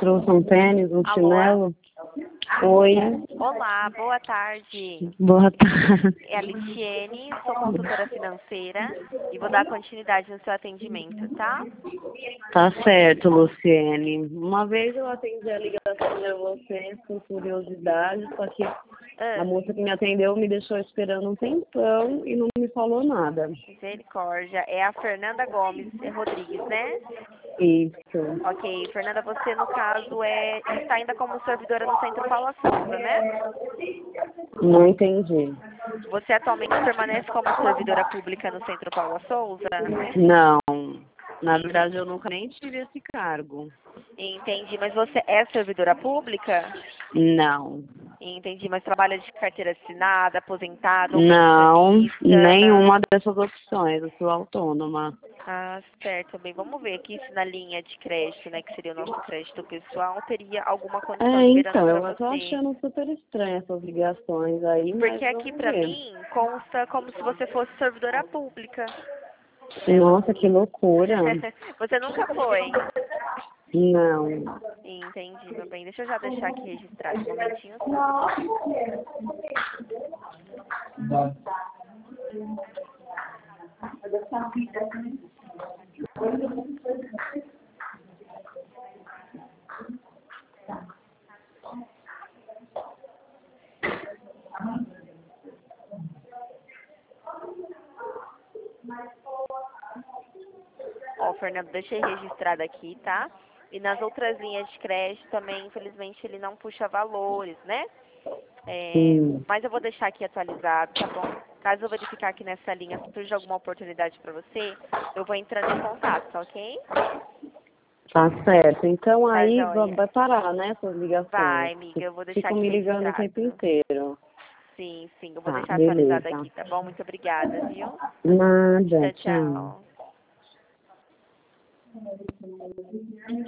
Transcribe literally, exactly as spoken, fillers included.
trouxe um tênis, um Alô? chinelo. Oi. Olá, boa tarde. Boa tarde. É a Liciene, sou consultora financeira e vou dar continuidade no seu atendimento, tá? Tá certo, Luciene. Uma vez eu atendi a ligação de vocês com curiosidade, só que a Ah, moça que me atendeu me deixou esperando um tempão e não me falou nada. misericórdia. É a Fernanda Gomes Rodrigues, né? Isso. Ok, Fernanda, você no caso é está ainda como servidora no Centro Paula Souza, né? Não entendi. Você atualmente permanece como servidora pública no Centro Paula Souza? Não. Na verdade, eu nunca nem tive esse cargo. Entendi, mas você é servidora pública? Não. Entendi, mas trabalha de carteira assinada, aposentada ou Não, pensionista? nenhuma dessas opções. Eu sou autônoma. Ah, certo, bem, vamos ver aqui se na linha de crédito, né, que seria o nosso crédito pessoal, teria alguma condição É, liberando então, para eu tô você. achando super estranho essas ligações aí, mas Porque aqui vamos pra ver. mim consta como se você fosse servidora pública. Nossa, que loucura. Você nunca foi. Não. Entendi, meu bem. Deixa eu já deixar aqui registrado um momentinho só. Ó, Fernando, deixei registrado aqui, tá? E nas outras linhas de crédito também, infelizmente, ele não puxa valores, né? É, Sim. mas eu vou deixar aqui atualizado, tá bom? Caso eu verificar aqui nessa linha surja alguma oportunidade para você, eu vou entrando em contato, tá ok? Tá certo. Então Tá, aí va- joia? vai parar, né, essas ligações. Vai, amiga, eu vou deixar Ficam aqui me ligando o tempo registrado. inteiro. Sim, sim, eu vou Tá, deixar atualizado beleza. aqui, tá bom? Muito obrigada, viu? Nada, Tchau, tchau. tchau.